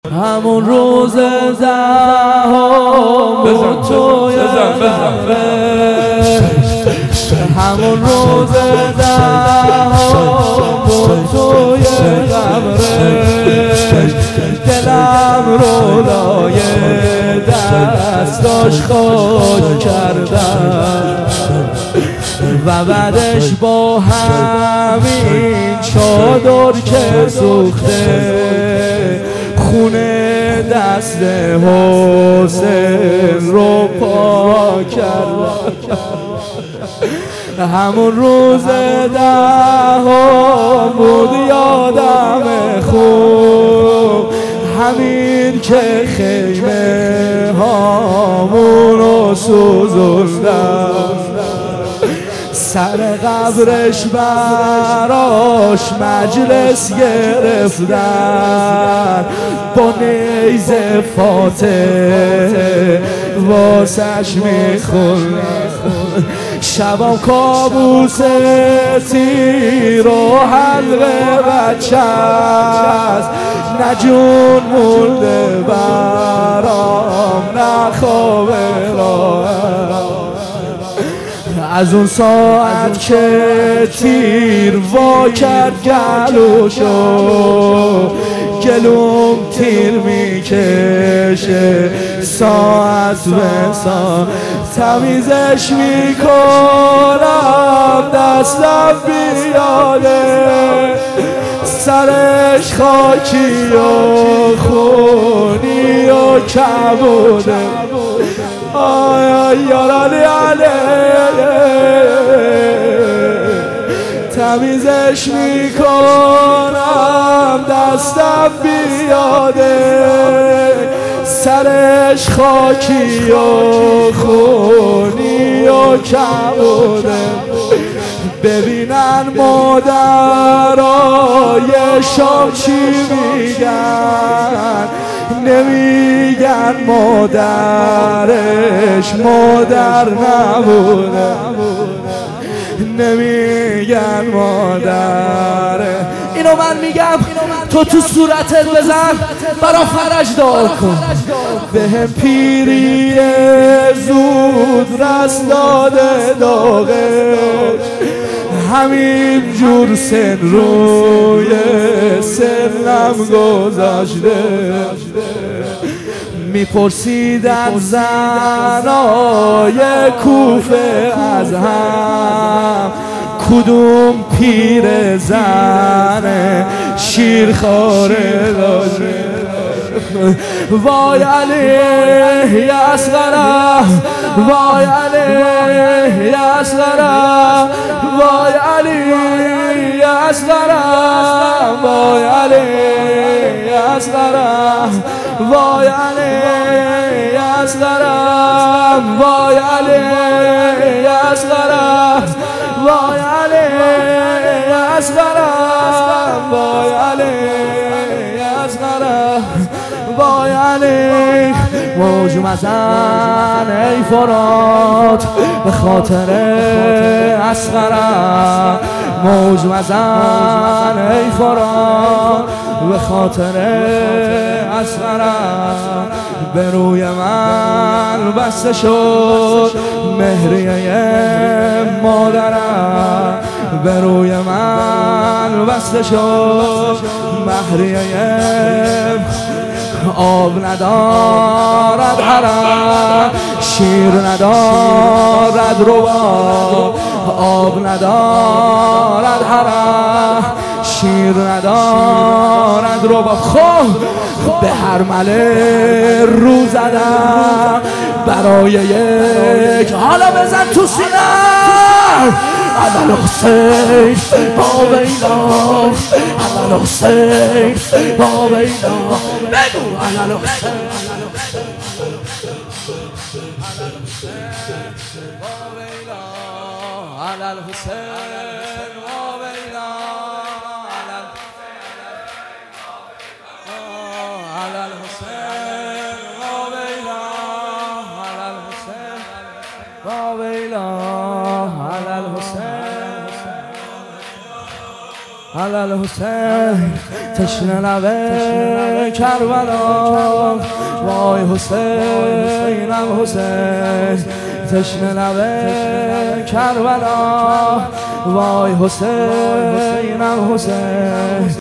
همون روز دهم بود توی قبرش، همون روز دهم بود توی قبرش، دلم رو لای دستاش خاک کردم و بعدش با همین چادر که سوخته خونه دست حسین رو پاک کردم. همون روز دهم بود یادم خوب، همین که خیمه هامون رو سوزوندم، سر قبرش براش مجلس گرفتن، با نیزه فاتح واسش میخوندن. شبام کابوس تیر و حلقه بچه است، نه جون مونده برام نه خواب راحت. از اون ساعت که تیر وا کرد گلوشو، گلوم تیر میکشه ساعت به ساعت، تمیزش میکنم دستم بیاده، سرش خاکی و خونی و کبوده. آی یارانی علیه، تمیزش میکنم دستم بیاده، سرش خاکی و خونی و کبوده. ببینن مادرای شام چی میگن، نمیگن مادرش مادر نبوده، نمیگن مادره. اینو من میگم تو صورتت بزن برا فرج دعا کن. بهم پیری زود رس داده داغه، همین جور سن روی سنم گذاشته. میپرسیدن زنای کوفه از هم، کدوم پیر زن شیرخواره داره. وای علی اصغرم، وای علی اصغرم، وای علی اصغرم، وای علی اصغرم، وای علی اصغرم، وای علی اصغرم، وای علی اصغرم، وای علی اصغرم، وای علی. موج مزن ای فرات به خاطر اصغرم، موج مزن ای فرات به خاطر اصغرم. به روی من بسته شد مهریه مادرم، به روی من بسته شد مهریه. آب ندارد حرم، شیر ندارد رباب، آب ندارد حرم، شیر ندارد رباب. خب به هر مله رو زدم برای یک، حالا بزن تو سینم. علل حسین با ویلا، علل حسین با ویلا، بگو علل حسین، علل حسین با ویلا، علل حسین با ویلا، علل حسین با ویلا، علل حسین، علل حسین تشنه لب کربلا وای حسینم حسین تشنه لب کربلا وای حسینم حسین